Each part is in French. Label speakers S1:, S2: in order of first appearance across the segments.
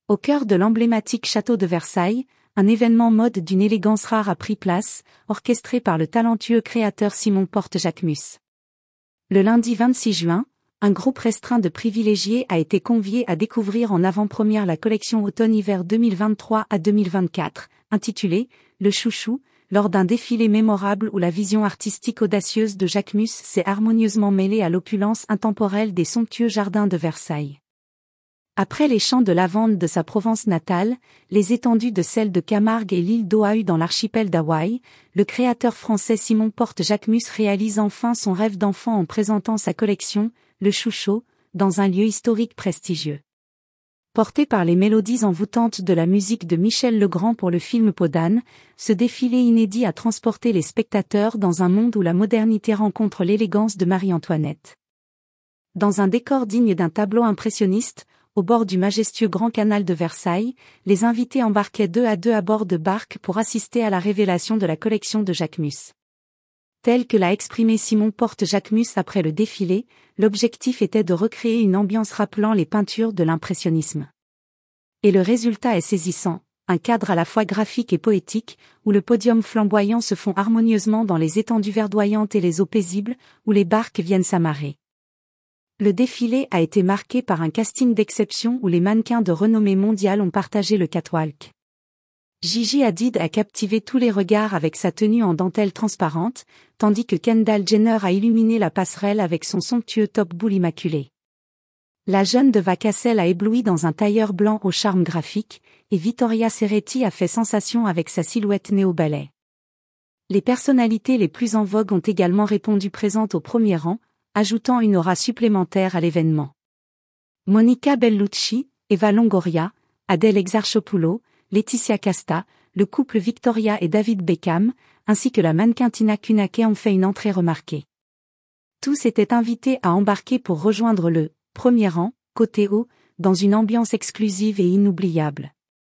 S1: Au cœur de l'emblématique château de Versailles, un événement mode d'une élégance rare a pris place, orchestré par le talentueux créateur Simon Porte-Jacquemus. Le lundi 26 juin, un groupe restreint de privilégiés a été convié à découvrir en avant-première la collection automne-hiver 2023 à 2024, intitulée « Le Chouchou », lors d'un défilé mémorable où la vision artistique audacieuse de Jacquemus s'est harmonieusement mêlée à l'opulence intemporelle des somptueux jardins de Versailles. Après les champs de lavande de sa Provence natale, les étendues de celle de Camargue et l'île d'Oahu dans l'archipel d'Hawaï, le créateur français Simon Porte-Jacquemus réalise enfin son rêve d'enfant en présentant sa collection, Le Chouchou, dans un lieu historique prestigieux. Porté par les mélodies envoûtantes de la musique de Michel Legrand pour le film Peau d'âne, ce défilé inédit a transporté les spectateurs dans un monde où la modernité rencontre l'élégance de Marie-Antoinette. Dans un décor digne d'un tableau impressionniste, au bord du majestueux Grand Canal de Versailles, les invités embarquaient 2 à 2 à bord de barques pour assister à la révélation de la collection de Jacquemus. Tel que l'a exprimé Simon Porte-Jacquemus après le défilé, l'objectif était de recréer une ambiance rappelant les peintures de l'impressionnisme. Et le résultat est saisissant, un cadre à la fois graphique et poétique, où le podium flamboyant se fond harmonieusement dans les étendues verdoyantes et les eaux paisibles, où les barques viennent s'amarrer. Le défilé a été marqué par un casting d'exception où les mannequins de renommée mondiale ont partagé le catwalk. Gigi Hadid a captivé tous les regards avec sa tenue en dentelle transparente, tandis que Kendall Jenner a illuminé la passerelle avec son somptueux top boule immaculé. La jeune Deva Cassel a ébloui dans un tailleur blanc au charme graphique, et Vittoria Serretti a fait sensation avec sa silhouette néo-ballet. Les personnalités les plus en vogue ont également répondu présentes au premier rang, ajoutant une aura supplémentaire à l'événement. Monica Bellucci, Eva Longoria, Adèle Exarchopoulos, Laetitia Casta, le couple Victoria et David Beckham, ainsi que la mannequin Tina Kunake ont fait une entrée remarquée. Tous étaient invités à embarquer pour rejoindre le premier rang, côté haut, dans une ambiance exclusive et inoubliable.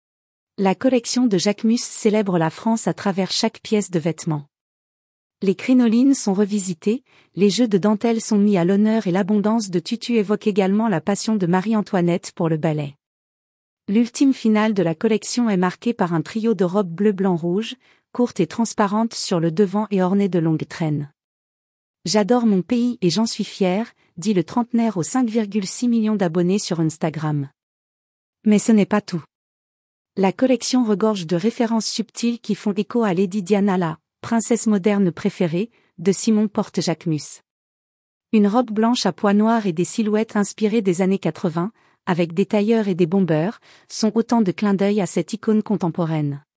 S1: La collection de Jacquemus célèbre la France à travers chaque pièce de vêtement. Les crinolines sont revisitées, les jeux de dentelle sont mis à l'honneur et l'abondance de tutus évoque également la passion de Marie-Antoinette pour le ballet. L'ultime finale de la collection est marquée par un trio de robes bleu-blanc-rouge, courtes et transparentes sur le devant et ornées de longues traînes. J'adore mon pays et j'en suis fier, dit le trentenaire aux 5,6 millions d'abonnés sur Instagram. Mais ce n'est pas tout. La collection regorge de références subtiles qui font écho à Lady Diana, la princesse moderne préférée, de Simon Porte-Jacquemus. Une robe blanche à pois noirs et des silhouettes inspirées des années 80, avec des tailleurs et des bombeurs, sont autant de clins d'œil à cette icône contemporaine.